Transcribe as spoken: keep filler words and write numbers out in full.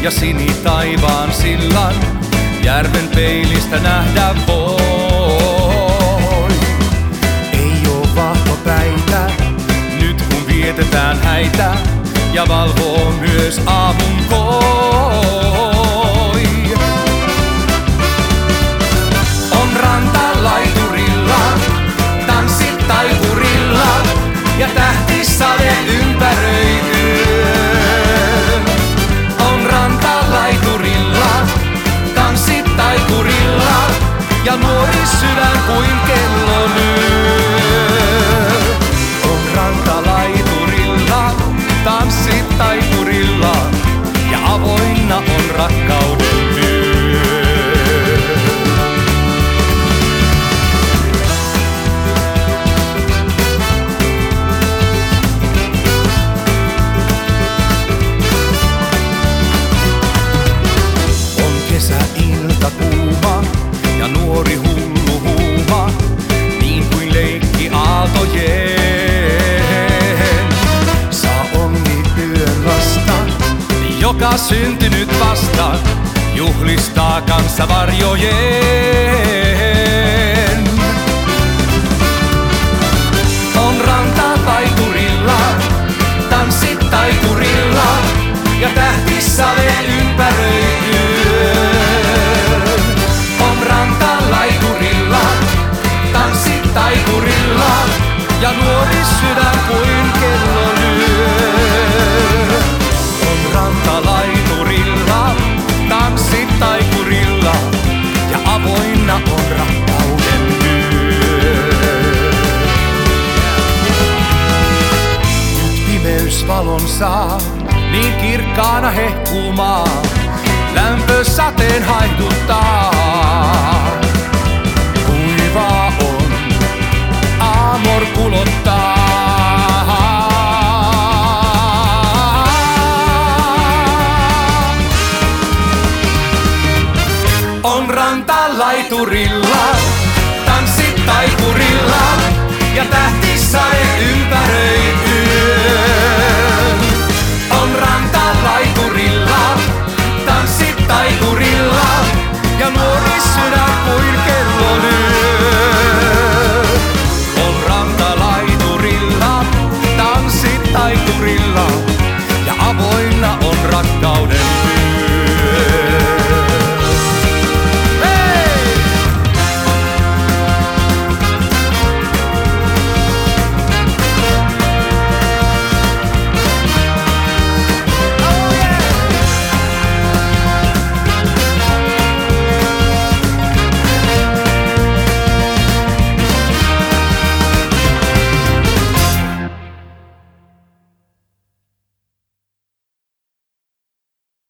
ja sinitaivaan sillan järven peilistä nähdä voi. Ei oo vahtopäitä, nyt kun vietetään häitä ja valvoo myös aamun koi. On ranta laiturilla, tanssit taipurilla ja tähtisade ympäröi yön. On ranta laiturilla, tanssit taikurilla ja nuori sydän kuin kello lyö. On ranta laiturilla, tanssit taikurilla ja avoinna on rakkauden työ. On kesäilta kuuma ja nuori hullu huuma, niin kuin leikki aaltojen. Joka syntynyt vasta juhlistaa kanssa varjojen. On ranta taikurilla, tanssit taikurilla ja tähtisade ympäröi yön. On ranta laiturilla, tanssit taikurilla ja nuori sydän kuin kello lyö. Ranta laiturilla, tanssit taikurilla ja avoinna on rakkauden työ. Nyt pimeys valon saa, niin kirkkaana hehkuu maa, lämpö sateen haihduttaa. Kuivaa on, aamor kulottaa. On ranta laiturilla.